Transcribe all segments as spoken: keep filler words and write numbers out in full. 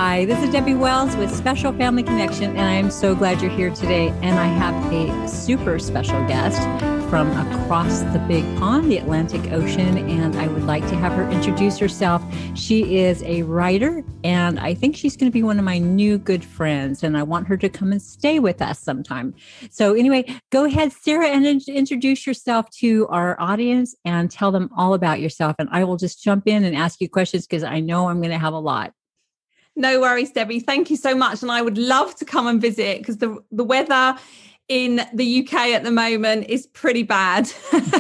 Hi, this is Debbie Wells with Special Family Connection, and I am so glad you're here today. And I have a super special guest from across the big pond, the Atlantic Ocean, and I would like to have her introduce herself. She is a writer, and I think she's going to be one of my new good friends, and I want her to come and stay with us sometime. So anyway, go ahead, Sarah, and in- introduce yourself to our audience and tell them all about yourself, and I will just jump in and ask you questions because I know I'm going to have a lot. No worries, Debbie. Thank you so much. And I would love to come and visit because the, the weather in the U K at the moment is pretty bad.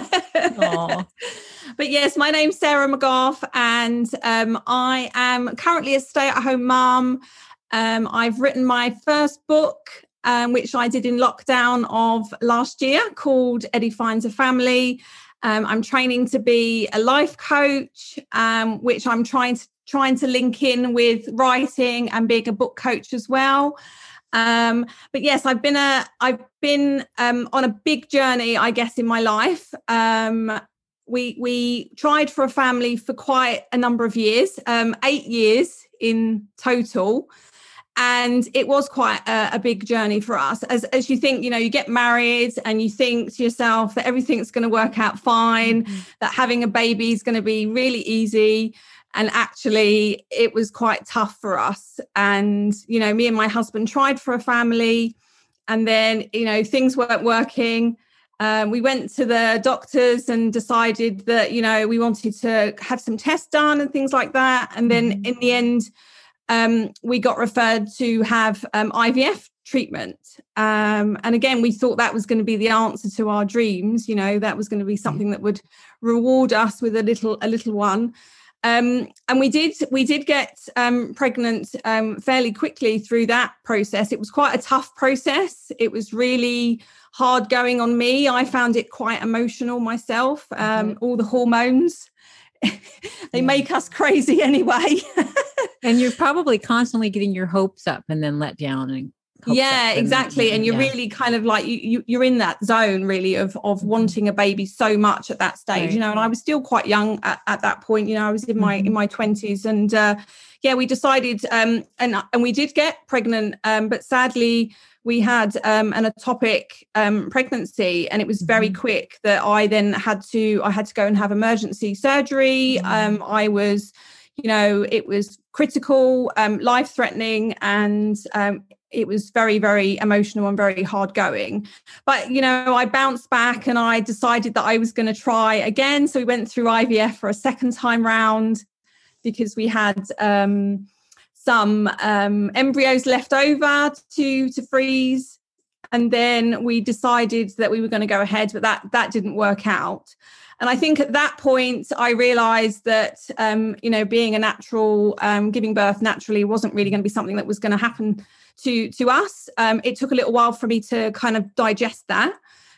But yes, my name's Sarah McGough, and um, I am currently a stay-at-home mum. Um, I've written my first book, um, which I did in lockdown of last year, called Eddie Finds a Family. Um, I'm training to be a life coach, um, which I'm trying to trying to link in with writing and being a book coach as well. Um, but yes, I've been a I've been um, on a big journey, I guess, in my life. Um, we we tried for a family for quite a number of years, um, eight years in total. And it was quite a, a big journey for us. As as you think, you know, you get married and you think to yourself that everything's going to work out fine, mm-hmm. that having a baby is going to be really easy. And actually, it was quite tough for us. And, you know, me and my husband tried for a family, and then, you know, things weren't working. Um, we went to the doctors and decided that, you know, we wanted to have some tests done and things like that. And then mm-hmm. in the end, um, we got referred to have um, I V F treatment. Um, and again, we thought that was going to be the answer to our dreams. You know, that was going to be something that would reward us with a little, a little one. Um, and we did we did get um, pregnant um, fairly quickly through that process. It was quite a tough process. It was really hard going on me. I found it quite emotional myself. Um, mm-hmm. All the hormones, they yeah. make us crazy anyway. And you're probably constantly getting your hopes up and then let down. And yeah, exactly. And, and you're yeah. really kind of like, you, you, you're in that zone really of, of mm-hmm. wanting a baby so much at that stage, right. you know, and I was still quite young at, at that point, you know, I was in my, mm-hmm. in my twenties, and uh, yeah, we decided, um, and, and we did get pregnant, um, but sadly we had um, an ectopic um, pregnancy, and it was very mm-hmm. quick that I then had to, I had to go and have emergency surgery. Mm-hmm. Um, I was, you know, it was critical, um, life-threatening, and um, it was very, very emotional and very hard going. But, you know, I bounced back and I decided that I was going to try again. So we went through I V F for a second time round because we had um, some um, embryos left over to, to freeze. And then we decided that we were going to go ahead, but that, that didn't work out. And I think at that point, I realized that, um, you know, being a natural, um, giving birth naturally wasn't really going to be something that was going to happen to, to us. Um, it took a little while for me to kind of digest that.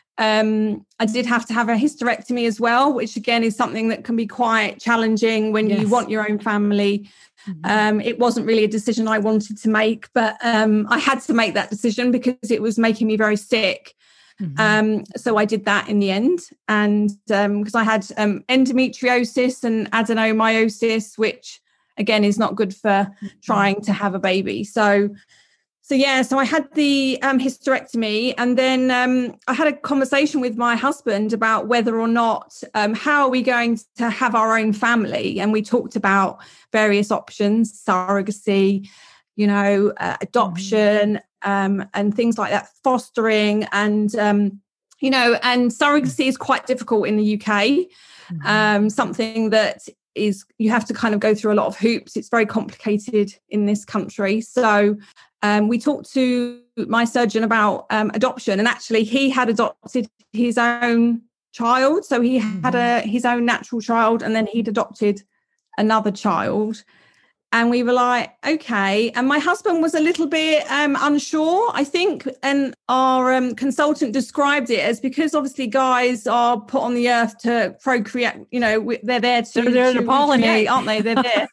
Um, I did have to have a hysterectomy as well, which again is something that can be quite challenging when yes. you want your own family. Mm-hmm. Um, it wasn't really a decision I wanted to make, but um, I had to make that decision because it was making me very sick. Mm-hmm. Um, so I did that in the end, and um, because I had um, endometriosis and adenomyosis, which again is not good for mm-hmm. trying to have a baby. So, so yeah, so I had the um, hysterectomy, and then um, I had a conversation with my husband about whether or not um, how are we going to have our own family, and we talked about various options, surrogacy, you know, uh, adoption. Mm-hmm. Um, and things like that, fostering, and um, you know, and surrogacy is quite difficult in the U K. Mm-hmm. Um, something that is you have to kind of go through a lot of hoops. It's very complicated in this country. So um, we talked to my surgeon about um, adoption, and actually he had adopted his own child. So he mm-hmm. had a his own natural child, and then he'd adopted another child. And we were like, okay. And my husband was a little bit um, unsure, I think. And our um, consultant described it as, because obviously guys are put on the earth to procreate, you know, they're there to, they're there to, to pollinate, aren't they? They're there.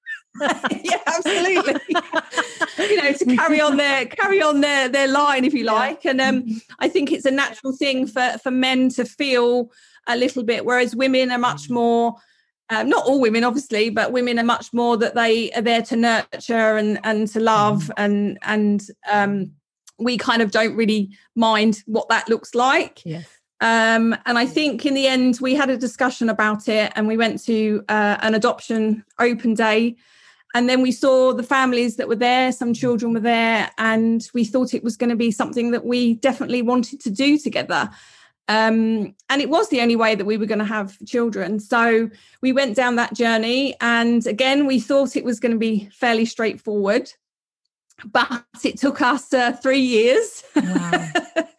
Yeah, absolutely. You know, to carry on their carry on their their line, if you like. Yeah. And um, I think it's a natural thing for for men to feel a little bit, whereas women are much more um, not all women, obviously, but women are much more that they are there to nurture and, and to love. Mm. And, and um, we kind of don't really mind what that looks like. Yes. Um, and I think in the end, we had a discussion about it, and we went to uh, an adoption open day. And then we saw the families that were there, some children were there, and we thought it was going to be something that we definitely wanted to do together. Um, and it was the only way that we were going to have children. So we went down that journey. And again, we thought it was going to be fairly straightforward, but it took us uh, three years. Wow.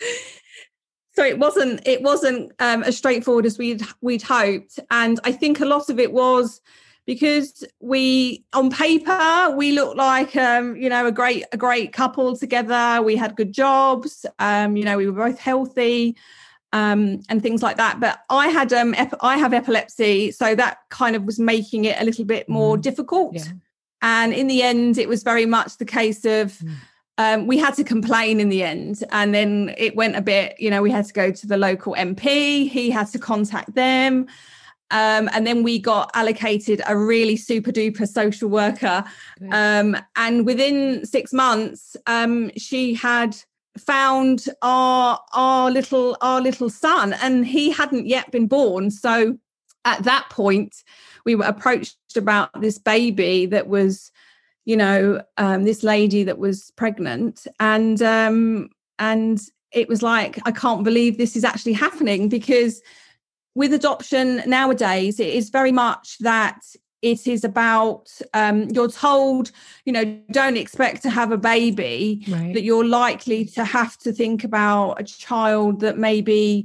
So it wasn't it wasn't um, as straightforward as we'd we'd hoped. And I think a lot of it was because we, on paper, we looked like, um, you know, a great a great couple together. We had good jobs. Um, you know, we were both healthy. Um, and things like that. But I had, um, ep- I have epilepsy. So that kind of was making it a little bit more mm. difficult. Yeah. And in the end, it was very much the case of, mm. um, we had to complain in the end. And then it went a bit, you know, we had to go to the local M P. He had to contact them. Um, and then we got allocated a really super duper social worker. Um, and within six months, um, she had found our our little our little son, and he hadn't yet been born. So at that point we were approached about this baby that was, you know, um, this lady that was pregnant, and um, and it was like, I can't believe this is actually happening, because with adoption nowadays, it is very much that it is about, um, you're told, you know, don't expect to have a baby, right. that you're likely to have to think about a child that maybe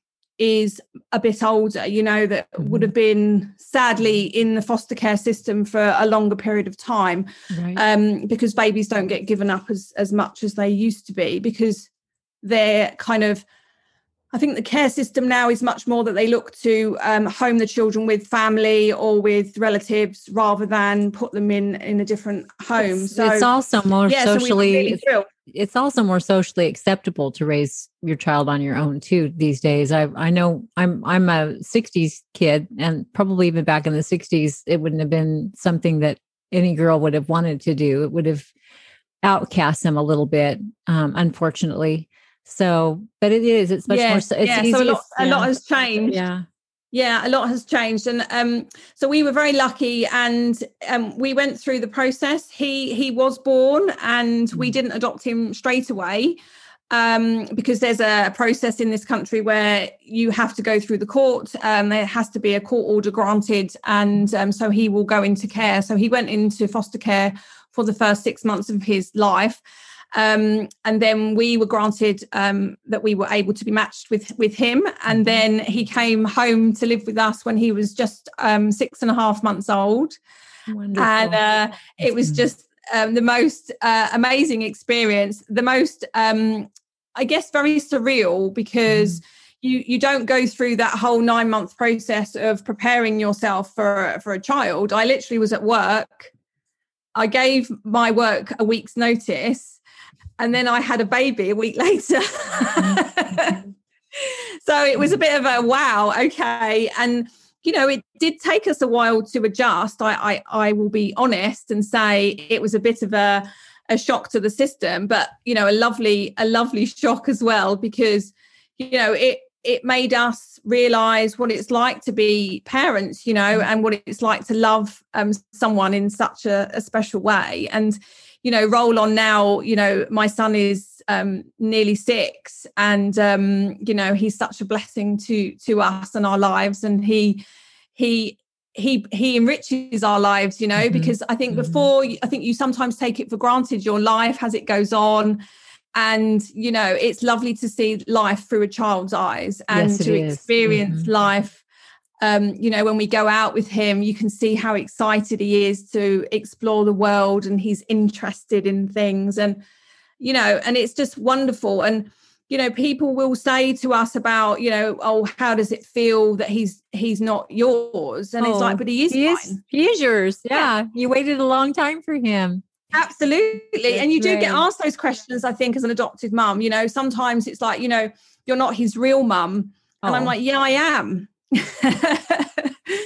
is a bit older, you know, that mm-hmm. would have been sadly in the foster care system for a longer period of time, right. um, because babies don't get given up as, as much as they used to be, because they're kind of, I think the care system now is much more that they look to um, home the children with family or with relatives rather than put them in, in a different home. It's, so it's also more yeah, socially, so we really it's, it's also more socially acceptable to raise your child on your own too these days. I I know I'm I'm a sixties kid, and probably even back in the sixties, it wouldn't have been something that any girl would have wanted to do. It would have outcast them a little bit, um, unfortunately. So, but it is, it's much yeah, more, it's yeah. easiest, So a lot, yeah. a lot has changed. Yeah. Yeah, a lot has changed. And um, so we were very lucky, and um, we went through the process. He, he was born, and we didn't adopt him straight away, um, because there's a process in this country where you have to go through the court. Um, there has to be a court order granted. And um, so he will go into care. So he went into foster care for the first six months of his life. Um, and then we were granted um, that we were able to be matched with with him. And then he came home to live with us when he was just um, six and a half months old. Wonderful. And uh, it was just um, the most uh, amazing experience, the most, um, I guess, very surreal, because mm. you you don't go through that whole nine month process of preparing yourself for, for a child. I literally was at work. I gave my work a week's notice. And then I had a baby a week later. So it was a bit of a wow, okay. And, you know, it did take us a while to adjust. I I, I will be honest and say it was a bit of a, a shock to the system, but, you know, a lovely, a lovely shock as well, because, you know, it, it made us realise what it's like to be parents, you know, and what it's like to love um, someone in such a, a special way. And, you know, roll on now, you know, my son is um, nearly six, and, um, you know, he's such a blessing to to us and our lives. And he he he he enriches our lives, you know, mm-hmm. because I think mm-hmm. before, I think you sometimes take it for granted, your life as it goes on. And, you know, it's lovely to see life through a child's eyes, and yes, to experience mm-hmm. life. Um, you know, when we go out with him, you can see how excited he is to explore the world, and he's interested in things, and, you know, and it's just wonderful. And, you know, people will say to us about, you know, oh, how does it feel that he's he's not yours? And oh, it's like, but he is he mine. Is, he is yours. Yeah. yeah. You waited a long time for him. Absolutely. That's and you do great. get asked those questions, I think, as an adopted mum. You know, sometimes it's like, you know, you're not his real mum. And oh. I'm like, yeah, I am.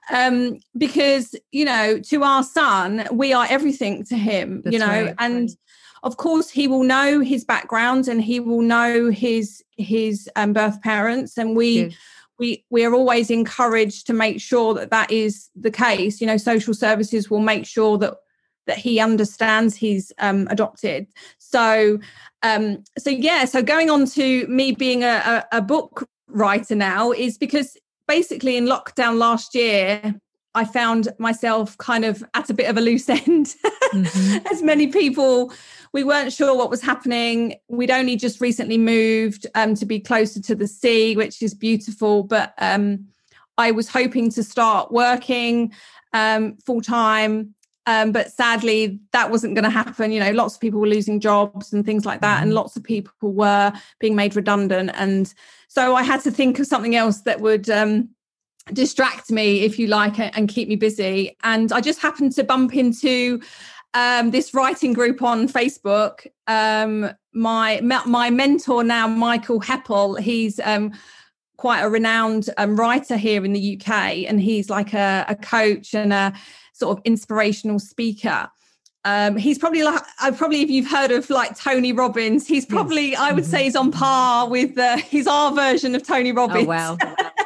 um, because, you know, to our son, we are everything to him, That's you know, right, and right. Of course, he will know his background and he will know his his um, birth parents, and we Good. we we are always encouraged to make sure that that is the case. You know, social services will make sure that that he understands he's um, adopted. So, um, so yeah. So going on to me being a, a, a book writer now is because basically in lockdown last year, I found myself kind of at a bit of a loose end. Mm-hmm. As many people, we weren't sure what was happening. We'd only just recently moved um, to be closer to the sea, which is beautiful. But um, I was hoping to start working um, full time. Um, but sadly, that wasn't going to happen. You know, lots of people were losing jobs and things like that. Mm-hmm. And lots of people were being made redundant. And so I had to think of something else that would um, distract me, if you like, and keep me busy. And I just happened to bump into um, this writing group on Facebook. Um, my my mentor now, Michael Heppel, he's um, quite a renowned um, writer here in the U K. And he's like a, a coach and a sort of inspirational speaker. Um, he's probably like, I probably, if you've heard of like Tony Robbins, he's probably, yes. I would say he's on par with, uh, he's our version of Tony Robbins. Oh, wow.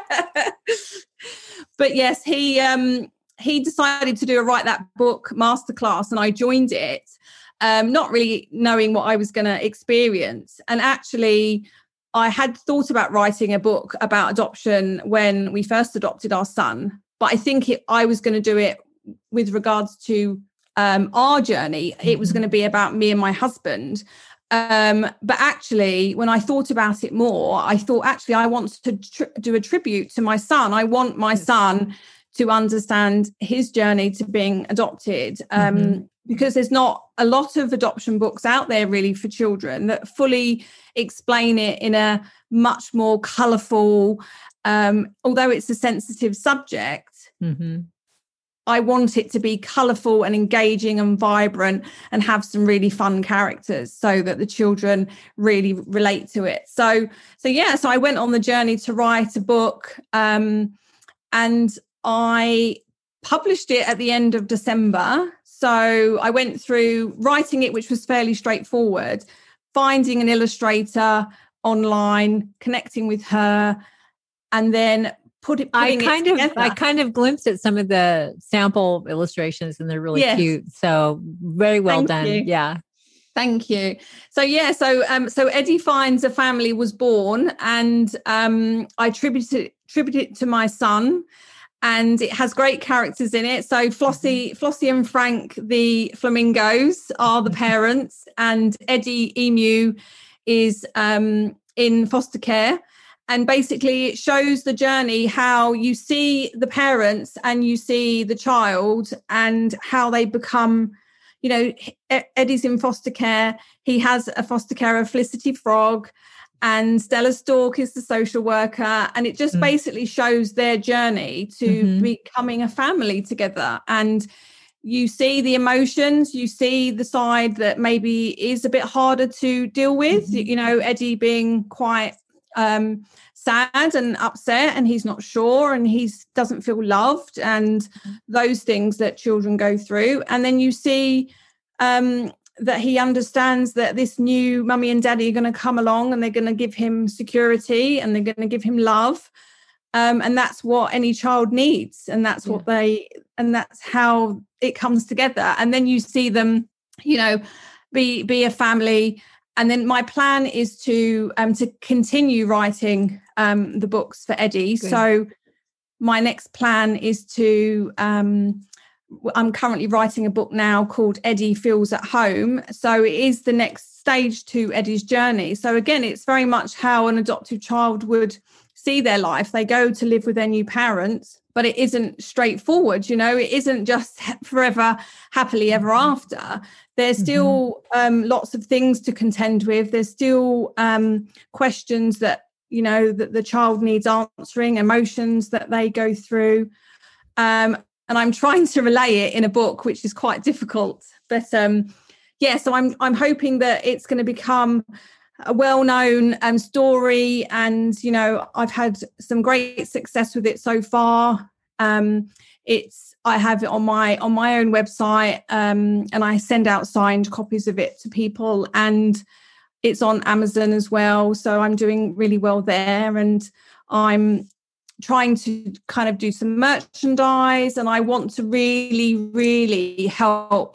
But yes, he, um, he decided to do a Write That Book masterclass, and I joined it, um, not really knowing what I was going to experience. And actually, I had thought about writing a book about adoption when we first adopted our son, but I think it, I was going to do it with regards to um, our journey. It was going to be about me and my husband. Um, but actually, when I thought about it more, I thought, actually, I want to tri- do a tribute to my son. I want my son to understand his journey to being adopted, um, mm-hmm. because there's not a lot of adoption books out there really for children that fully explain it in a much more colourful, um, although it's a sensitive subject, mm-hmm. I want it to be colourful and engaging and vibrant and have some really fun characters so that the children really relate to it. So, so yeah, so I went on the journey to write a book, um, and I published it at the end of December. So I went through writing it, which was fairly straightforward, finding an illustrator online, connecting with her, and then put it. I kind it of, I kind of glimpsed at some of the sample illustrations, and they're really yes. cute. So very well Thank done. You. Yeah. Thank you. So yeah, so um, so Eddie Finds a Family was born, and um, I attributed attributed it to my son, and it has great characters in it. So Flossie, mm-hmm. Flossie and Frank, the flamingos, are the parents, and Eddie Emu is um, in foster care. And basically it shows the journey, how you see the parents and you see the child and how they become, you know, Eddie's in foster care. He has a foster carer, Felicity Frog, and Stella Stork is the social worker. And it just mm. basically shows their journey to mm-hmm. becoming a family together. And you see the emotions, you see the side that maybe is a bit harder to deal with, mm-hmm. you know, Eddie being quite um sad and upset, and he's not sure, and he doesn't feel loved, and those things that children go through. And then you see um that he understands that this new mummy and daddy are going to come along, and they're going to give him security, and they're going to give him love, um and that's what any child needs, and that's yeah. what they and that's how it comes together. And then you see them, you know, be be a family. And then my plan is to um, to continue writing um, the books for Eddie. Good. So my next plan is to, um, I'm currently writing a book now called Eddie Feels at Home. So it is the next stage to Eddie's journey. So again, it's very much how an adoptive child would see their life. They go to live with their new parents, but it isn't straightforward. You know, it isn't just forever happily ever after. There's still mm-hmm. um, lots of things to contend with. There's still um, questions that, you know, that the child needs answering, emotions that they go through. Um, and I'm trying to relay it in a book, which is quite difficult. But um, yeah, so I'm I'm hoping that it's going to become a well-known um, story. And, you know, I've had some great success with it so far. Um, it's I have it on my on my own website, um, and I send out signed copies of it to people, and it's on Amazon as well. So I'm doing really well there, and I'm trying to kind of do some merchandise, and I want to really, really help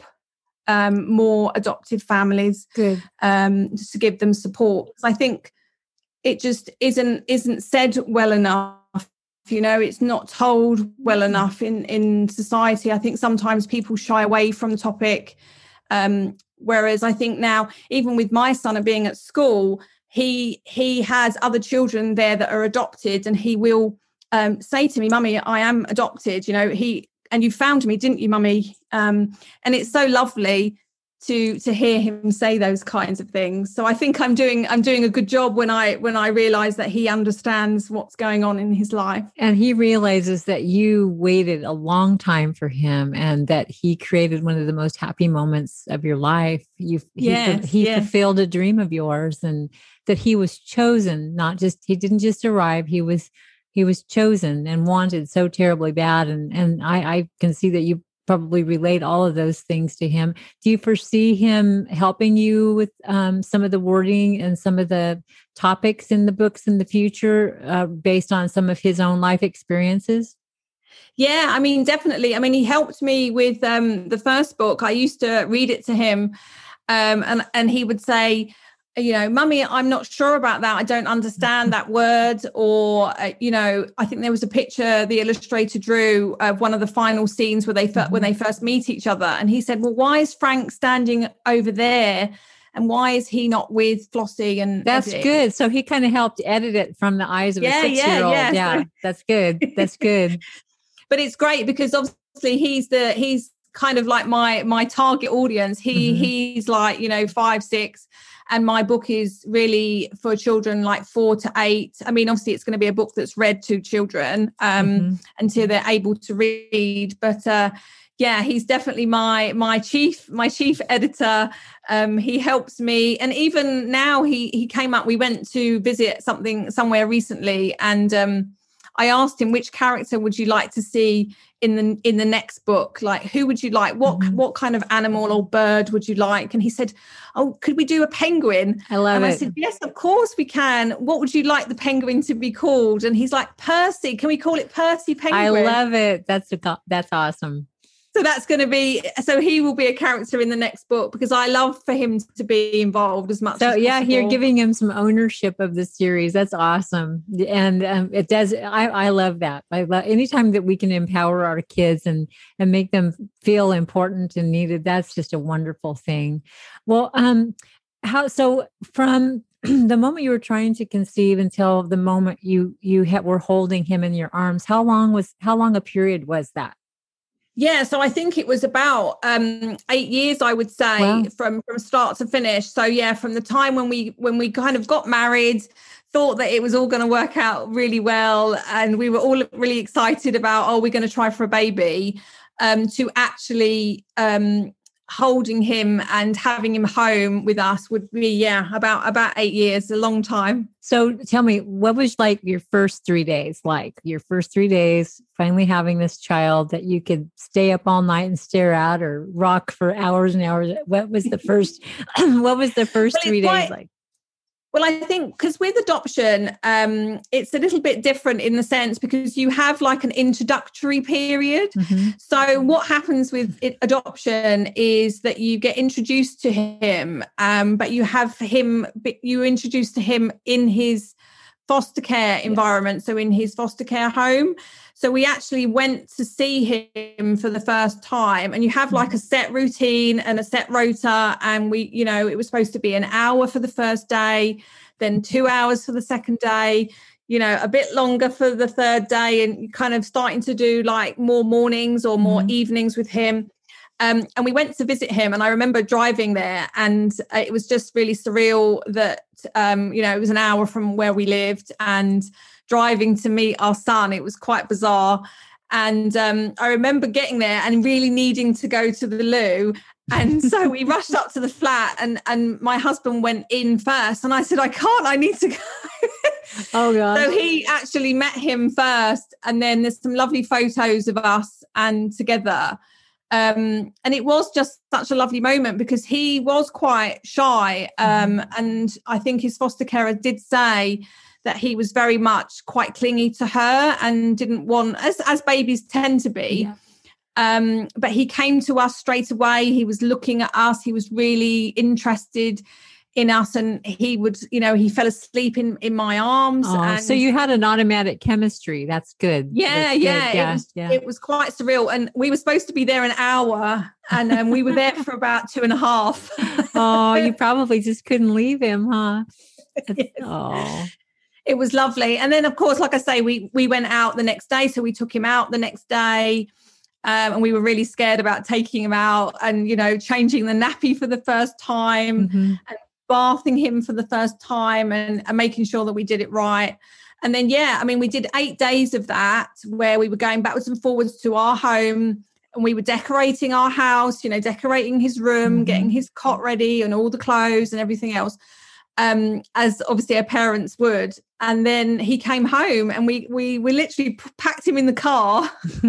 um, more adopted families. Good. Um, just to give them support. I think it just isn't isn't said well enough. You know, it's not told well enough in, in society. I think sometimes people shy away from the topic. Um, whereas I think now, even with my son and being at school, he he has other children there that are adopted, and he will um, say to me, "Mummy, I am adopted." You know, he and you found me, didn't you, Mummy? Um, and it's so lovely to to hear him say those kinds of things. So I think I'm doing I'm doing a good job when I when I realize that he understands what's going on in his life. And he realizes that you waited a long time for him, and that he created one of the most happy moments of your life. You yes, he, he yes. fulfilled a dream of yours, and that he was chosen, not just he didn't just arrive, he was he was chosen and wanted so terribly bad. And and I, I can see that you probably relate all of those things to him. Do you foresee him helping you with um, some of the wording and some of the topics in the books in the future uh, based on some of his own life experiences? Yeah, I mean, definitely. I mean, he helped me with um, the first book. I used to read it to him, um, and, and he would say, you know, "Mummy, I'm not sure about that. I don't understand that word." Or, uh, you know, I think there was a picture the illustrator drew of one of the final scenes where they mm-hmm. when they first meet each other. And he said, "Well, why is Frank standing over there? And why is he not with Flossie?" And that's Eddie? Good. So he kind of helped edit it from the eyes of yeah, a six-year-old. Yeah, yeah. yeah So- that's good. That's good. But it's great because obviously he's the he's kind of like my my target audience. He mm-hmm. he's like, you know, five, six. And my book is really for children like four to eight. I mean, obviously, it's going to be a book that's read to children um, mm-hmm. until they're able to read. But uh, yeah, he's definitely my my chief my chief editor. Um, he helps me, and even now he he came up. We went to visit something somewhere recently, and um, I asked him, which character would you like to see in the in the next book? Like, who would you like? What mm-hmm. what kind of animal or bird would you like? And he said, "Oh, could we do a penguin?" I love and it. I said, "Yes, of course we can. What would you like the penguin to be called?" And he's like, "Percy. Can we call it Percy Penguin?" I love it. That's a, that's awesome. So that's going to be, so he will be a character in the next book because I love for him to be involved as much so, as yeah, possible. You're giving him some ownership of the series. That's awesome. And um, it does, I, I love that. I love anytime that we can empower our kids and, and make them feel important and needed. That's just a wonderful thing. Well, um, how, so from the moment you were trying to conceive until the moment you, you had, were holding him in your arms, how long was, how long a period was that? Yeah, so I think it was about um, eight years, I would say, wow. from from start to finish. So yeah, from the time when we when we kind of got married, thought that it was all going to work out really well, and we were all really excited about, oh, we're going to try for a baby, um, to actually um, holding him and having him home with us would be yeah about about eight years, a long time. So tell me, what was like your first three days like? Your first three days, finally having this child that you could stay up all night and stare at or rock for hours and hours. What was the first, what was the first well, three days quite, like? Well, I think because with adoption, um, it's a little bit different in the sense because you have like an introductory period. Mm-hmm. So what happens with it, adoption is that you get introduced to him, um, but you have him, you introduce to him in his foster care environment, yeah. So in his foster care home. So we actually went to see him for the first time, and you have like a set routine and a set rota. And we, you know, it was supposed to be an hour for the first day, then two hours for the second day, you know, a bit longer for the third day, and kind of starting to do like more mornings or more mm-hmm. evenings with him. Um, and we went to visit him, and I remember driving there, and uh, it was just really surreal that, um, you know, it was an hour from where we lived, and driving to meet our son. It was quite bizarre. And um, I remember getting there and really needing to go to the loo. And so we rushed up to the flat, and, and my husband went in first. And I said, I can't, I need to go. Oh, God. So he actually met him first. And then there's some lovely photos of us and together. Um, and it was just such a lovely moment because he was quite shy. Um, and I think his foster carer did say that he was very much quite clingy to her and didn't want, as, as babies tend to be. Yeah. Um, but he came to us straight away. He was looking at us. He was really interested in us, and he would, you know, he fell asleep in, in my arms. Oh, and so you had an automatic chemistry. That's good. Yeah, That's yeah, good. yeah, it was, yeah. It was quite surreal. And we were supposed to be there an hour, and um, we were there for about two and a half. Oh, you probably just couldn't leave him, huh? Yes. Oh. It was lovely. And then, of course, like I say, we we went out the next day. So we took him out the next day. Um, and we were really scared about taking him out and, you know, changing the nappy for the first time mm-hmm. and bathing him for the first time and, and making sure that we did it right. And then, yeah, I mean, we did eight days of that where we were going backwards and forwards to our home and we were decorating our house, you know, decorating his room, mm-hmm. getting his cot ready and all the clothes and everything else. Um, as obviously our parents would. And then he came home and we we we literally packed him in the car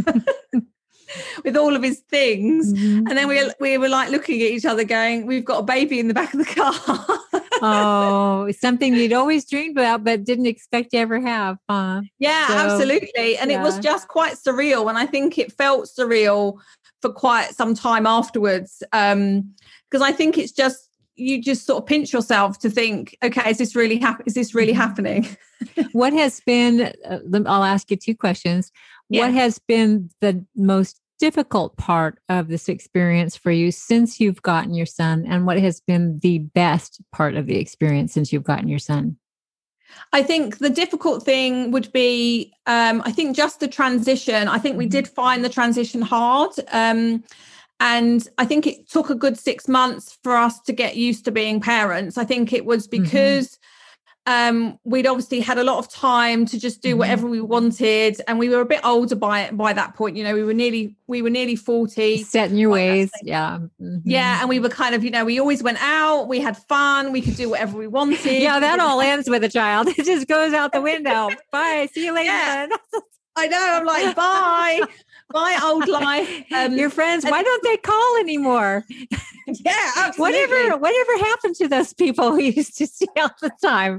with all of his things. Mm-hmm. And then we we were like looking at each other going, we've got a baby in the back of the car. Oh, something you'd always dreamed about but didn't expect to ever have, huh? Yeah, so, absolutely. And yeah. It was just quite surreal. And I think it felt surreal for quite some time afterwards. Um, because I think it's just, you just sort of pinch yourself to think, okay, is this really hap- is this really happening? What has been, uh, I'll ask you two questions. Yeah. What has been the most difficult part of this experience for you since you've gotten your son? And what has been the best part of the experience since you've gotten your son? I think the difficult thing would be, um, I think just the transition. I think we did find the transition hard. Um, And I think it took a good six months for us to get used to being parents. I think it was because mm-hmm. um, we'd obviously had a lot of time to just do mm-hmm. whatever we wanted, and we were a bit older by by that point. You know, we were nearly we were nearly forty. Set in your ways, yeah, mm-hmm. yeah. And we were kind of, you know, we always went out, we had fun, we could do whatever we wanted. Yeah, that all ends with a child. It just goes out the window. Bye, see you later. Yeah. I know. I'm like, bye. My old life. Um, Your friends, and, why don't they call anymore? Yeah, absolutely. Whatever, whatever happened to those people we used to see all the time?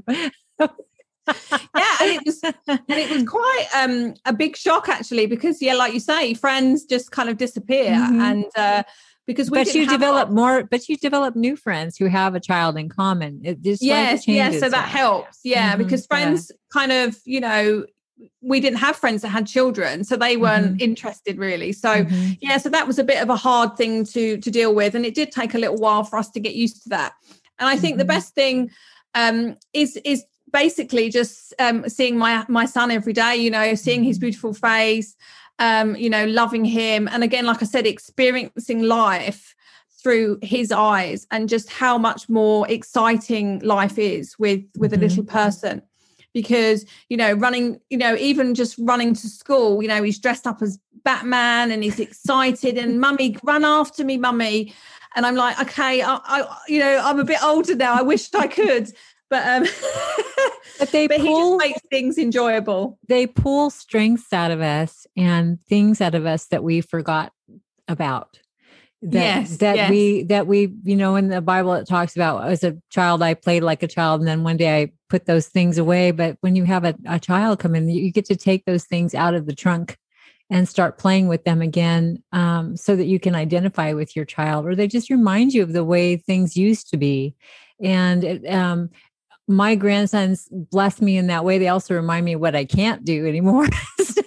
Yeah, and it was and it was quite um, a big shock actually, because yeah, like you say, friends just kind of disappear, mm-hmm. and uh, because we but you develop more, but you develop new friends who have a child in common. It just yes, yes, so that, that helps. Yeah, mm-hmm. because friends yeah. kind of, you know. We didn't have friends that had children, so they weren't mm-hmm. interested really. So mm-hmm. yeah, so that was a bit of a hard thing to to deal with, and it did take a little while for us to get used to that. And I think mm-hmm. the best thing um, is is basically just um, seeing my my son every day. You know, seeing his beautiful face, um, you know, loving him, and again, like I said, experiencing life through his eyes, and just how much more exciting life is with with mm-hmm. a little person. Because, you know, running, you know, even just running to school, you know, he's dressed up as Batman and he's excited and mummy, run after me, mummy. And I'm like, okay, I, I you know, I'm a bit older now. I wish I could. But um, but they but pull, he just makes things enjoyable. They pull strengths out of us and things out of us that we forgot about. That, yes, that yes. we, that we, you know, in the Bible, it talks about as a child, I played like a child. And then one day I put those things away. But when you have a, a child come in, you get to take those things out of the trunk and start playing with them again, um, so that you can identify with your child, or they just remind you of the way things used to be. And it, um, my grandsons bless me in that way. They also remind me of what I can't do anymore. So,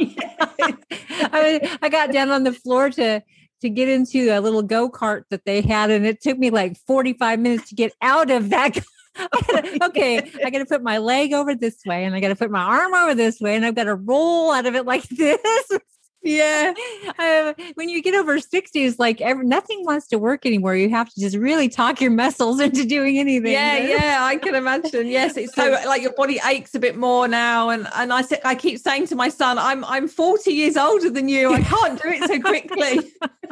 I, I got down on the floor to, to get into a little go-kart that they had. And it took me like forty-five minutes to get out of that. I gotta, okay, I got to put my leg over this way and I got to put my arm over this way and I've got to roll out of it like this. Yeah. Uh, when you get over sixty, it's like every, nothing wants to work anymore. You have to just really talk your muscles into doing anything. Yeah, yeah, I can imagine. Yes, it's so like your body aches a bit more now. And and I I keep saying to my son, I'm I'm forty years older than you. I can't do it so quickly.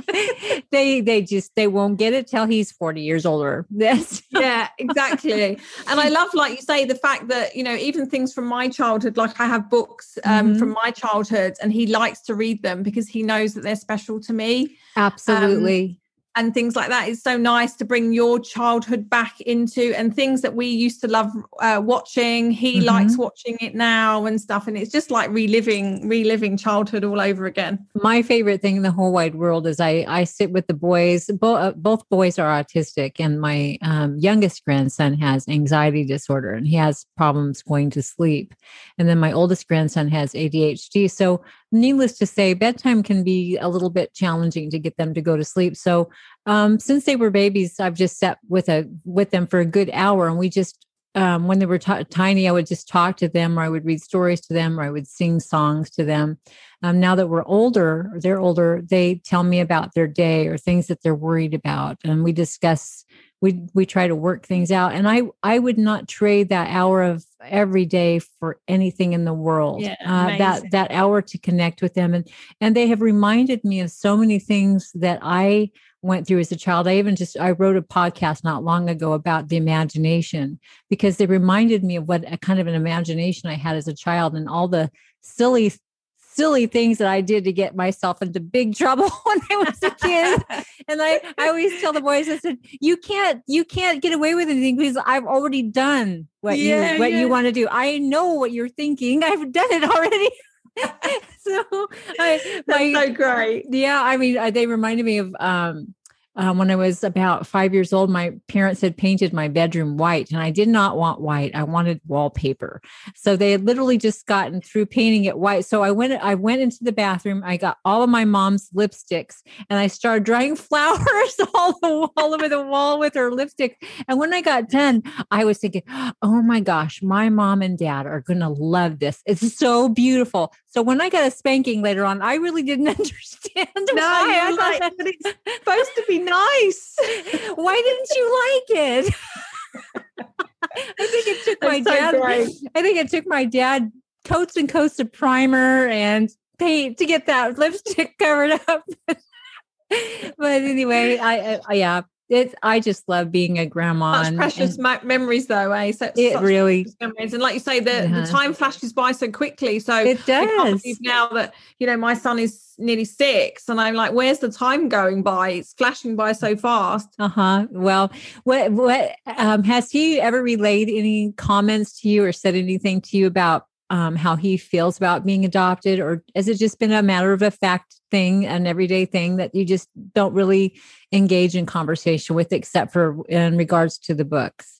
they they just they won't get it till he's forty years older. Yes. Yeah, exactly. And I love, like you say, the fact that, you know, even things from my childhood, like I have books um, mm-hmm. from my childhood, and he likes to read them because he knows that they're special to me. Absolutely. Um, and things like that. It's so nice to bring your childhood back into, and things that we used to love uh, watching. He mm-hmm. likes watching it now and stuff. And it's just like reliving, reliving childhood all over again. My favorite thing in the whole wide world is I, I sit with the boys. Bo- uh, both boys are autistic, and my um, youngest grandson has anxiety disorder, and he has problems going to sleep. And then my oldest grandson has A D H D. So needless to say, bedtime can be a little bit challenging to get them to go to sleep. So um, since they were babies, I've just sat with a with them for a good hour, and we just um, when they were t- tiny, I would just talk to them, or I would read stories to them, or I would sing songs to them. Um, now that we're older, or they're older, they tell me about their day or things that they're worried about, and we discuss. We we try to work things out, and I I would not trade that hour of every day for anything in the world. Yeah, uh, that that hour to connect with them, and and they have reminded me of so many things that I went through as a child. I even just I wrote a podcast not long ago about the imagination, because they reminded me of what a kind of an imagination I had as a child, and all the silly. silly things that I did to get myself into big trouble when I was a kid. And I, I always tell the boys, I said, you can't, you can't get away with anything because I've already done what yeah, you, what yeah. you want to do. I know what you're thinking. I've done it already. so I, That's my, so great. Yeah. I mean, they reminded me of, um, Um, when I was about five years old, my parents had painted my bedroom white, and I did not want white. I wanted wallpaper. So they had literally just gotten through painting it white. So I went, I went into the bathroom. I got all of my mom's lipsticks, and I started drawing flowers all, the, all over the wall with her lipstick. And when I got done, I was thinking, oh my gosh, my mom and dad are going to love this. It's so beautiful. So when I got a spanking later on, I really didn't understand no, why. You're like, but it's supposed to be nice. Why didn't you like it? I think it took my That's dad. So great. I think it took my dad coats and coats of primer and paint to get that lipstick covered up. But anyway, I, I yeah. It's, I just love being a grandma. Such precious and, ma- memories, though, eh? So it really memories, and like you say, the, yeah. the time flashes by so quickly. So it does. I can't believe now that you know my son is nearly six, and I'm like, where's the time going by? It's flashing by so fast. Uh huh. Well, what what um, has he ever relayed any comments to you or said anything to you about um, how he feels about being adopted, or has it just been a matter of a fact thing, an everyday thing that you just don't really engage in conversation with, except for in regards to the books?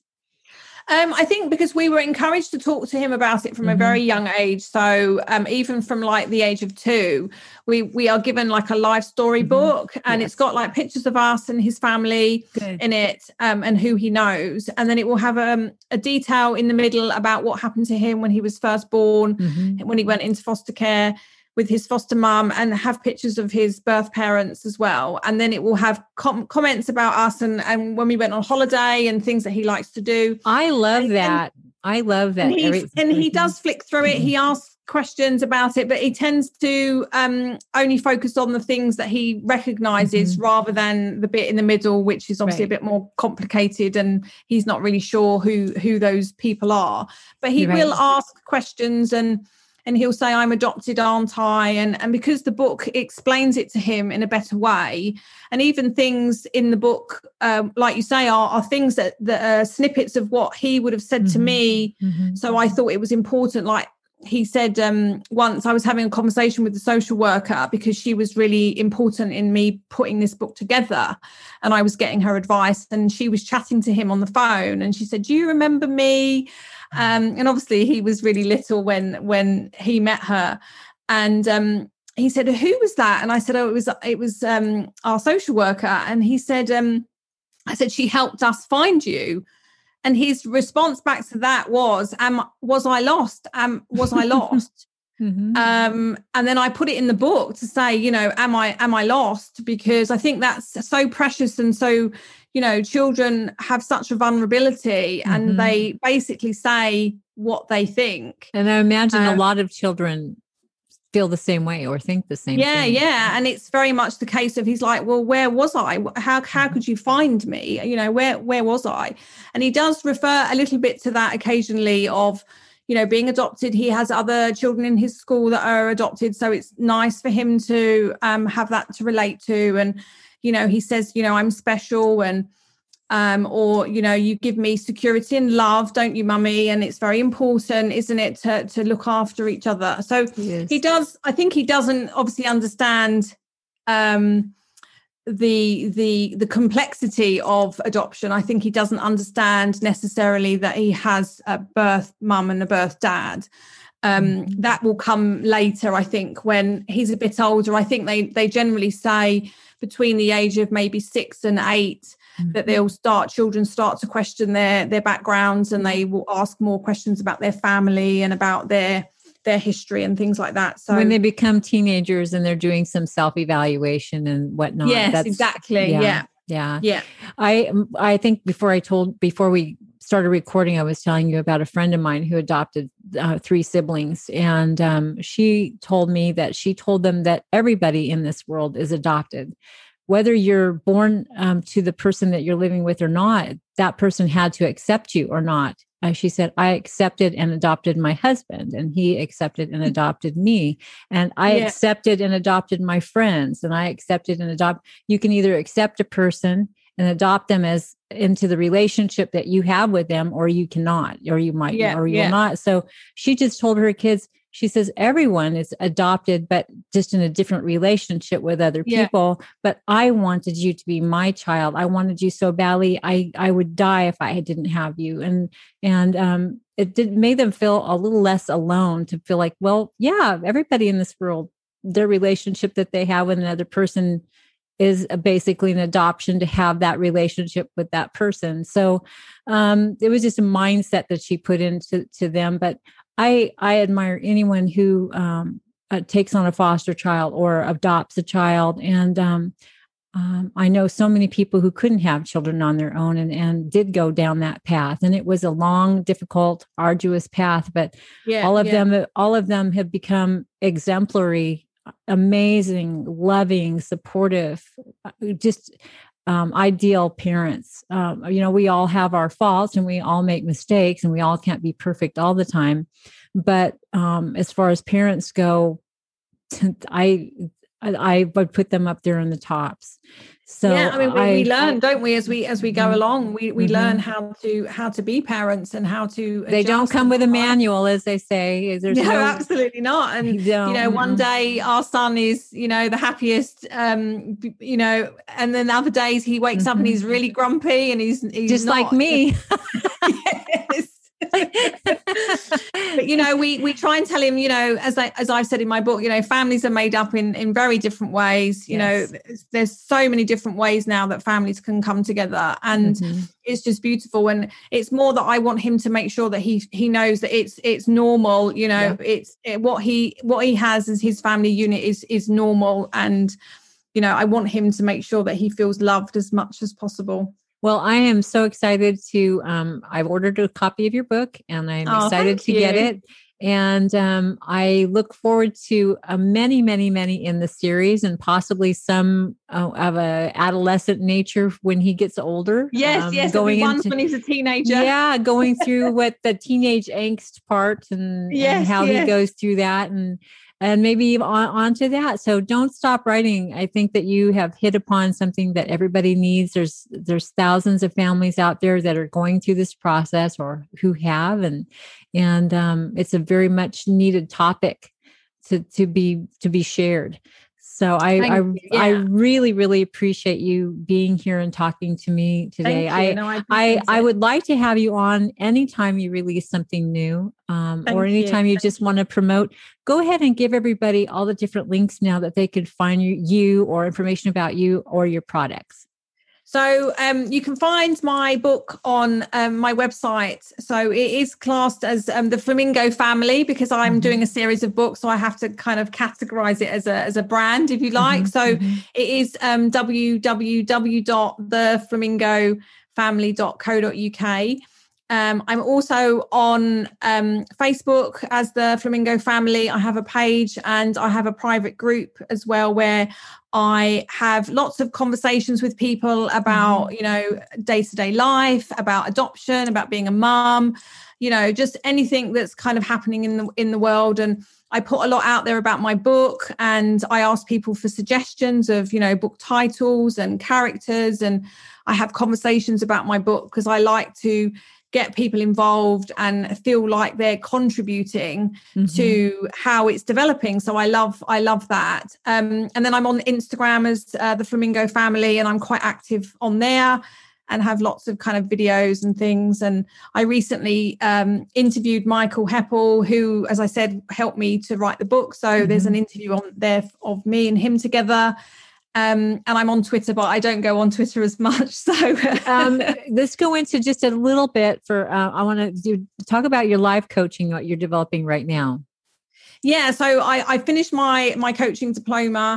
Um, I think because we were encouraged to talk to him about it from mm-hmm. a very young age. So um, even from like the age of two, we we are given like a life story mm-hmm. book, and yes. it's got like pictures of us and his family Good. in it, um, and who he knows. And then it will have um, a detail in the middle about what happened to him when he was first born, mm-hmm. when he went into foster care with his foster mum, and have pictures of his birth parents as well. And then it will have com- comments about us and, and when we went on holiday and things that he likes to do. I love and, that. And, I love that. And, he, and he does flick through it. He asks questions about it, but he tends to um, only focus on the things that he recognizes mm-hmm. rather than the bit in the middle, which is obviously right. a bit more complicated, and he's not really sure who, who those people are. But he right. will ask questions, and And he'll say, I'm adopted, aren't I? And, and because the book explains it to him in a better way, and even things in the book, um, like you say, are, are things that, that are snippets of what he would have said mm-hmm. to me. Mm-hmm. So I thought it was important. Like he said um, once, I was having a conversation with the social worker because she was really important in me putting this book together, and I was getting her advice, and she was chatting to him on the phone, and she said, do you remember me? Um, and obviously he was really little when when he met her, and um, he said, who was that? And I said, oh, it was it was um, our social worker. And he said, um, I said, she helped us find you. And his response back to that was, "Am was I lost? Um, was I lost?" mm-hmm. um, and then I put it in the book to say, you know, am I am I lost? Because I think that's so precious, and so, you know, children have such a vulnerability, mm-hmm. and they basically say what they think. And I imagine um, a lot of children feel the same way or think the same yeah, thing. Yeah. And it's very much the case of he's like, well, where was I? How how could you find me? You know, where where was I? And he does refer a little bit to that occasionally of, you know, being adopted. He has other children in his school that are adopted. So it's nice for him to um, have that to relate to. And, you know, he says, you know, I'm special and Um, or, you know, you give me security and love, don't you, mummy? And it's very important, isn't it, to, to look after each other. So Yes. he does, I think he doesn't obviously understand um, the, the, the complexity of adoption. I think he doesn't understand necessarily that he has a birth mum and a birth dad. Um, mm-hmm. That will come later, I think, when he's a bit older. I think they, they generally say between the age of maybe six and eight, that they'll start, children start to question their their backgrounds, and they will ask more questions about their family and about their their history and things like that. So when they become teenagers and they're doing some self-evaluation and whatnot. Yes, that's, exactly. Yeah, yeah. Yeah. Yeah. I I think before I told before we started recording, I was telling you about a friend of mine who adopted uh, three siblings. And um, she told me that she told them that everybody in this world is adopted. Whether you're born um, to the person that you're living with or not, that person had to accept you or not. Uh, she said, I accepted and adopted my husband, and he accepted and adopted me. And I yeah. accepted and adopted my friends, and I accepted and adopt. You can either accept a person and adopt them as into the relationship that you have with them, or you cannot, or you might, yeah, or you yeah. will not. So she just told her kids, she says, everyone is adopted, but just in a different relationship with other people. Yeah. But I wanted you to be my child. I wanted you so badly. I, I would die if I didn't have you. And, and, um, it did made them feel a little less alone, to feel like, well, yeah, everybody in this world, their relationship that they have with another person is basically an adoption, to have that relationship with that person. So, um, it was just a mindset that she put into to them. But I, I admire anyone who um, uh, takes on a foster child or adopts a child. And um, um, I know so many people who couldn't have children on their own and, and did go down that path. And it was a long, difficult, arduous path. But yeah, all of yeah. them, all of them have become exemplary, amazing, loving, supportive, just Um, ideal parents. Um, you know, we all have our faults and we all make mistakes and we all can't be perfect all the time. But um, as far as parents go, I, I would put them up there in the tops. So yeah, I mean, we, I, we learn, don't we, as we as we go along, we we mm-hmm. learn how to how to be parents and how to. They don't come with a manual, as they say. There's no, no, absolutely not. And you know, mm-hmm. one day our son is, you know, the happiest, um, you know, and then other days he wakes mm-hmm. up and he's really grumpy and he's, he's just not. like me. Yes. But you know, we we try and tell him, you know, as I as I've said in my book, you know, families are made up in in very different ways. You yes. know, there's so many different ways now that families can come together, and mm-hmm. it's just beautiful. And it's more that I want him to make sure that he he knows that it's it's normal. You know, yeah. it's it, what he what he has as his family unit is is normal, and you know, I want him to make sure that he feels loved as much as possible. Well, I am so excited to, um, I've ordered a copy of your book and I'm oh, excited to you. get it. And um, I look forward to uh, many, many, many in the series, and possibly some uh, of a adolescent nature when he gets older. Yes, um, yes. Going into, when he's a teenager. Yeah, going through what the teenage angst part and, yes, and how yes. he goes through that. And And maybe on, on to that. So don't stop writing. I think that you have hit upon something that everybody needs. There's there's thousands of families out there that are going through this process or who have, and and um, it's a very much needed topic to to be to be shared. So I I, yeah. I really really appreciate you being here and talking to me today. I no, I, I I would like to have you on anytime you release something new, um, or anytime you, you just want to promote. Go ahead and give everybody all the different links now that they could find you, you or information about you or your products. So um, you can find my book on um, my website. So it is classed as um, the Flamingo Family, because I'm mm-hmm. doing a series of books. So I have to kind of categorize it as a as a brand, if you like. Mm-hmm. So mm-hmm. it is um, w w w dot the flamingo family dot co dot u k. Um, I'm also on um, Facebook as the Flamingo Family. I have a page and I have a private group as well where I have lots of conversations with people about, you know, day-to-day life, about adoption, about being a mum, you know, just anything that's kind of happening in the in the world. And I put a lot out there about my book, and I ask people for suggestions of, you know, book titles and characters. And I have conversations about my book because I like to get people involved and feel like they're contributing mm-hmm. to how it's developing. So I love, I love that. Um, and then I'm on Instagram as uh, the Flamingo Family, and I'm quite active on there and have lots of kind of videos and things. And I recently um, interviewed Michael Heppel, who, as I said, helped me to write the book. So mm-hmm. there's an interview on there of me and him together. Um, and I'm on Twitter, but I don't go on Twitter as much. So um, let's go into just a little bit for, uh, I want to do talk about your life coaching, what you're developing right now. Yeah. So I, I finished my, my coaching diploma,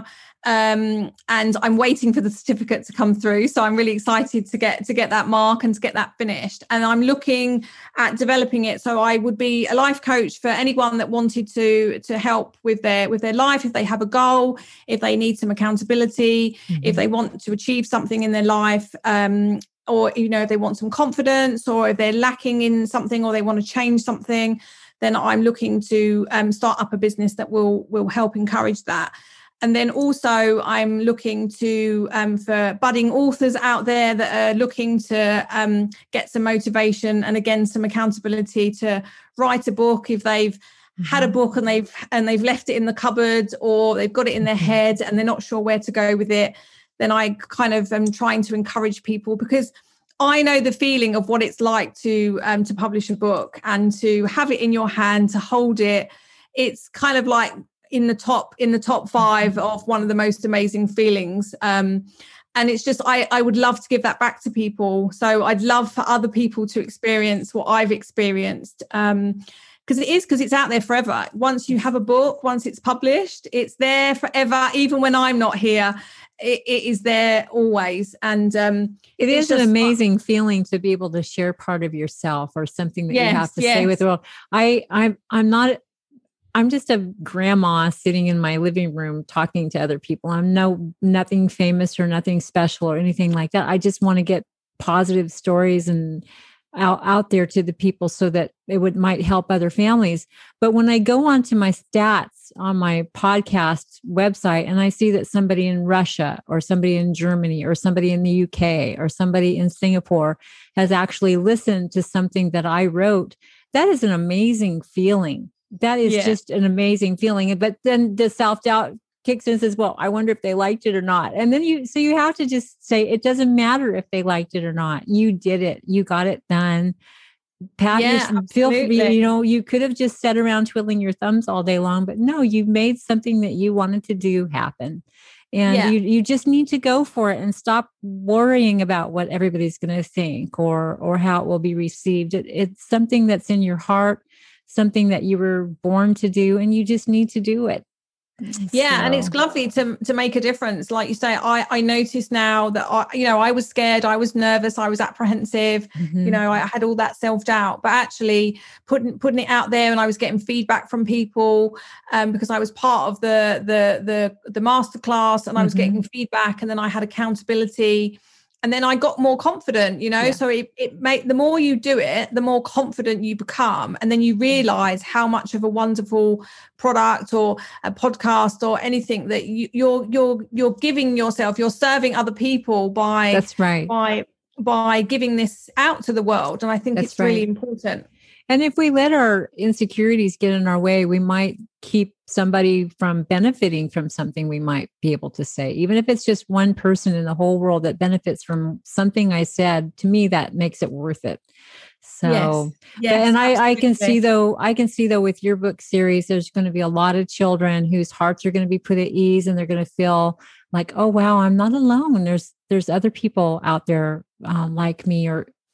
um, and I'm waiting for the certificate to come through. So I'm really excited to get, to get that mark and to get that finished. And I'm looking at developing it. So I would be a life coach for anyone that wanted to, to help with their, with their life. If they have a goal, if they need some accountability, mm-hmm. if they want to achieve something in their life, um, or, you know, if they want some confidence, or if they're lacking in something, or they want to change something, then I'm looking to um, start up a business that will, will help encourage that. And then also I'm looking to, um, for budding authors out there that are looking to um, get some motivation and, again, some accountability to write a book if they've mm-hmm. had a book and they've and they've left it in the cupboard, or they've got it in their head and they're not sure where to go with it. Then I kind of am trying to encourage people, because I know the feeling of what it's like to um, to publish a book and to have it in your hand, to hold it. It's kind of like in the top in the top five of one of the most amazing feelings. Um, and it's just, I, I would love to give that back to people. So I'd love for other people to experience what I've experienced. Um, because it is, because it's out there forever. Once you have a book, once it's published, it's there forever. Even when I'm not here, it, it is there always. And um, it is an amazing fun. feeling to be able to share part of yourself or something that yes, you have to yes. say with the world. I, I'm, I'm not, I'm just a grandma sitting in my living room talking to other people. I'm no, nothing famous or nothing special or anything like that. I just want to get positive stories and out, out there to the people so that it would might help other families. But when I go onto my stats on my podcast website and I see that somebody in Russia or somebody in Germany or somebody in the U K or somebody in Singapore has actually listened to something that I wrote, that is an amazing feeling. That is yeah. just an amazing feeling. But then the self-doubt kicks in and says, well, I wonder if they liked it or not. And then you, so you have to just say, it doesn't matter if they liked it or not. You did it. You got it done. Pat, yeah, feel free, you know, you could have just sat around twiddling your thumbs all day long, but no, you made something that you wanted to do happen. And yeah. you, you just need to go for it and stop worrying about what everybody's going to think or, or how it will be received. It, it's something that's in your heart, something that you were born to do, and you just need to do it. Yeah. So. And it's lovely to to make a difference. Like you say, I, I notice now that, I, you know, I was scared, I was nervous, I was apprehensive, mm-hmm. you know, I had all that self-doubt, but actually putting putting it out there, and I was getting feedback from people um, because I was part of the, the, the, the masterclass, and I was mm-hmm. getting feedback, and then I had accountability. And then I got more confident, you know, yeah. so it, it made, the more you do it, the more confident you become. And then you realize how much of a wonderful product or a podcast or anything that you, you're, you're, you're giving yourself, you're serving other people by, that's right. by, by giving this out to the world. And I think that's it's right. really important. And if we let our insecurities get in our way, we might keep somebody from benefiting from something we might be able to say. Even if it's just one person in the whole world that benefits from something I said, to me, that makes it worth it. So, yes. Yes, and I, I can see though, I can see though with your book series, there's going to be a lot of children whose hearts are going to be put at ease, and they're going to feel like, oh, wow, I'm not alone. There's, there's other people out there uh, like me, or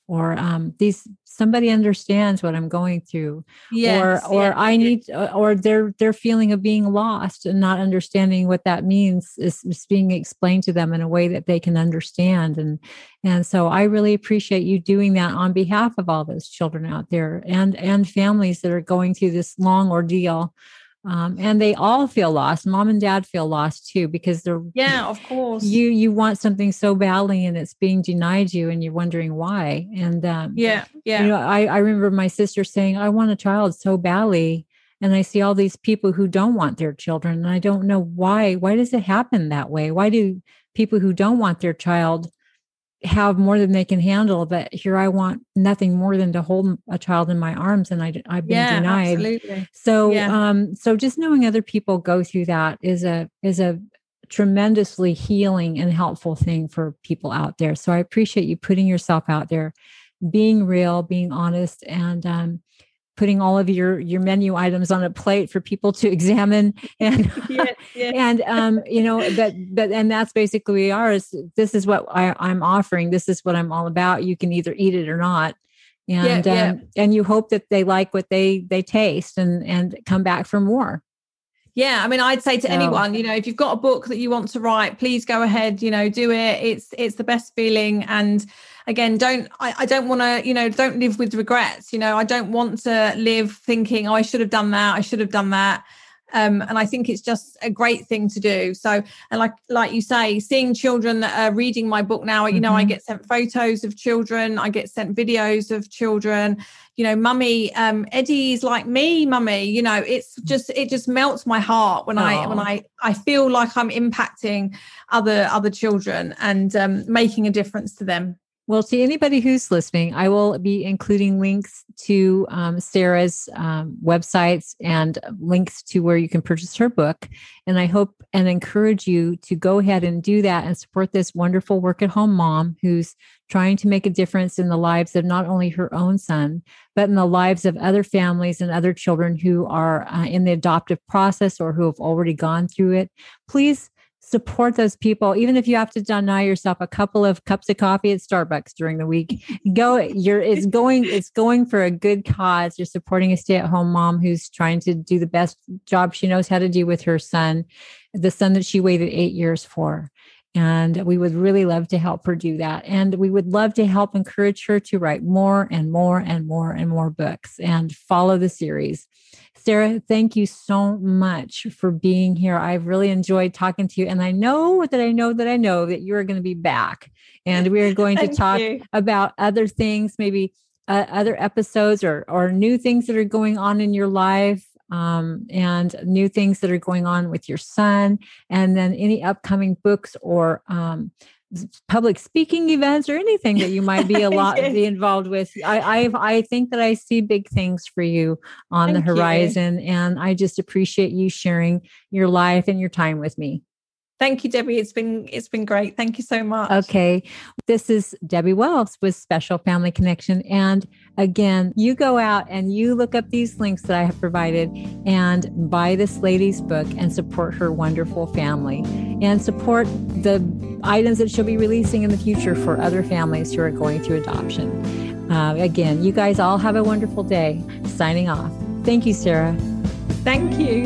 or um, these somebody understands what I'm going through, yes, or or yeah, I need, or their their feeling of being lost and not understanding what that means is, is being explained to them in a way that they can understand. And and so I really appreciate you doing that on behalf of all those children out there and and families that are going through this long ordeal. Um, and they all feel lost. Mom and dad feel lost too, because they're yeah, of course. You you want something so badly, and it's being denied you, and you're wondering why. And um, yeah, yeah. You know, I I remember my sister saying, "I want a child so badly," and I see all these people who don't want their children, and I don't know why. Why does it happen that way? Why do people who don't want their child have more than they can handle, but here I want nothing more than to hold a child in my arms, and I, I've been yeah, denied. Absolutely. So, yeah. um, so just knowing other people go through that is a is a tremendously healing and helpful thing for people out there. So I appreciate you putting yourself out there, being real, being honest, and um, putting all of your your menu items on a plate for people to examine. And yes, yes. and um, you know that that and that's basically ours. This is what I, I'm offering. This is what I'm all about. You can either eat it or not. And yeah, yeah. Um, and you hope that they like what they they taste and and come back for more. Yeah, I mean, I'd say to So, anyone, you know, if you've got a book that you want to write, please go ahead, you know, do it. It's it's the best feeling. And again, don't I, I don't want to, you know, don't live with regrets. You know, I don't want to live thinking, oh, I should have done that. I should have done that. Um, and I think it's just a great thing to do. So, and like like you say, seeing children that are reading my book now, you mm-hmm. know, I get sent photos of children, I get sent videos of children. You know, mummy, um, Eddie's like me, mummy. You know, it's just it just melts my heart when oh. I when I I feel like I'm impacting other other children and um, making a difference to them. Well, to anybody who's listening, I will be including links to um, Sarah's um, websites and links to where you can purchase her book. And I hope and encourage you to go ahead and do that and support this wonderful work-at-home mom who's trying to make a difference in the lives of not only her own son, but in the lives of other families and other children who are uh, in the adoptive process or who have already gone through it. Please support those people, even if you have to deny yourself a couple of cups of coffee at Starbucks during the week. Go, you're it's going, it's going for a good cause. You're supporting a stay-at-home mom who's trying to do the best job she knows how to do with her son, the son that she waited eight years for. And we would really love to help her do that. And we would love to help encourage her to write more and more and more and more books and follow the series. Sarah, thank you so much for being here. I've really enjoyed talking to you. And I know that I know that I know that you are going to be back. And we are going to talk you. about other things, maybe uh, other episodes or, or new things that are going on in your life. Um, and new things that are going on with your son, and then any upcoming books or um, public speaking events or anything that you might be a lot yes. be involved with. I, I I think that I see big things for you on Thank the horizon, you. And I just appreciate you sharing your life and your time with me. Thank you, Debbie. It's been it's been great. Thank you so much. Okay. This is Debbie Wells with Special Family Connection. And again, you go out and you look up these links that I have provided and buy this lady's book and support her wonderful family and support the items that she'll be releasing in the future for other families who are going through adoption. Uh, again, you guys all have a wonderful day. Signing off. Thank you, Sarah. Thank you.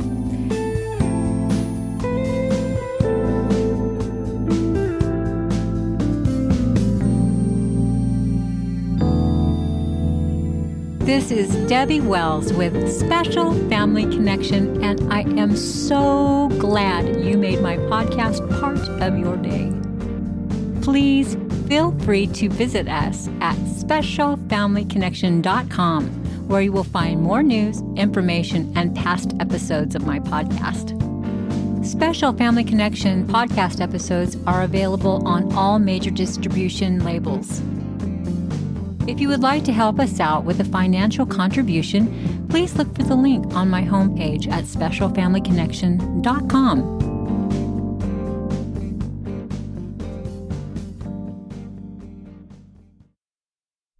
This is Debbie Wells with Special Family Connection, and I am so glad you made my podcast part of your day. Please feel free to visit us at special family connection dot com, where you will find more news, information, and past episodes of my podcast. Special Family Connection podcast episodes are available on all major distribution labels. If you would like to help us out with a financial contribution, please look for the link on my homepage at special family connection dot com.